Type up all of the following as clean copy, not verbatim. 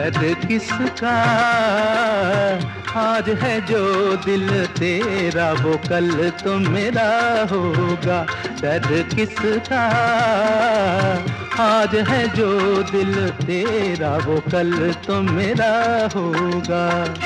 डर किसका, आज है जो दिल तेरा वो कल तो मेरा होगा। डर किसका, आज है जो दिल तेरा वो कल तो मेरा होगा।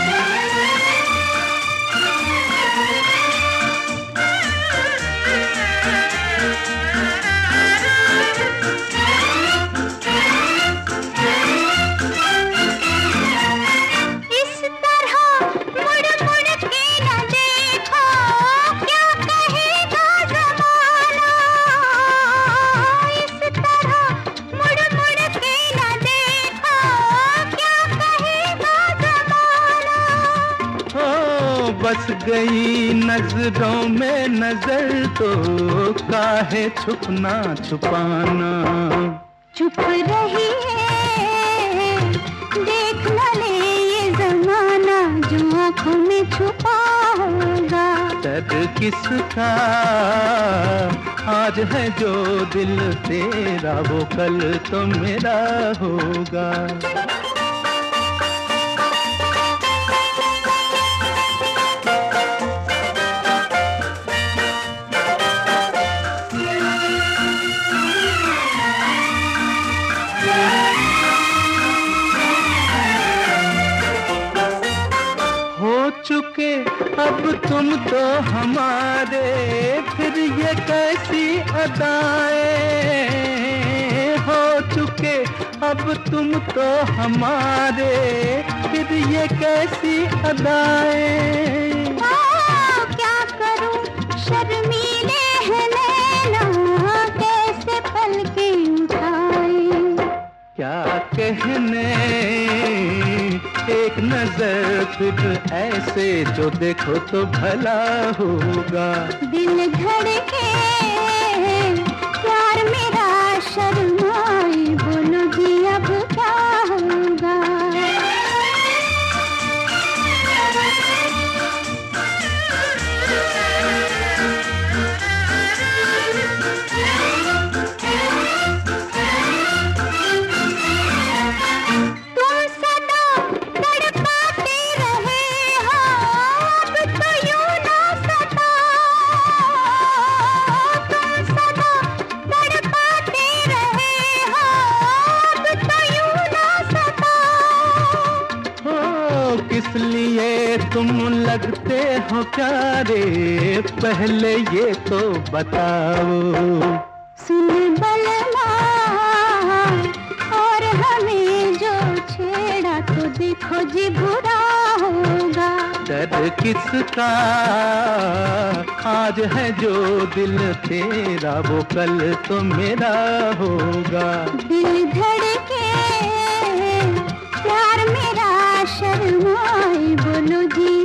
बस गई नजरों में नजर तो काहे छुपना छुपाना। चुप रही है देख न ले ये जमाना, जो आँखों में छुपा होगा। डर किसका, आज है जो दिल तेरा वो कल तो मेरा होगा। चुके अब तुम तो हमारे, फिर ये कैसी अदाएं। हो चुके अब तुम तो हमारे, फिर ये कैसी अदाएं। क्या करूं शर्मीले हैं नैना, कैसे पलके उठाए। क्या कहने एक नजर फिर ऐसे जो देखो तो भला होगा। दिल धड़के प्यार मेरा शर्माए, बोलो जी अब क्या होगा। किस लिए तुम लगते हो प्यारे, पहले ये तो बताओ। सुन बलमा और हमें जो छेड़ा तो देखो जी बुरा होगा। डर किसका, आज है जो दिल तेरा वो कल तो मेरा होगा। दिल धड़के प्यार मेरा शर्माए, बोलो जी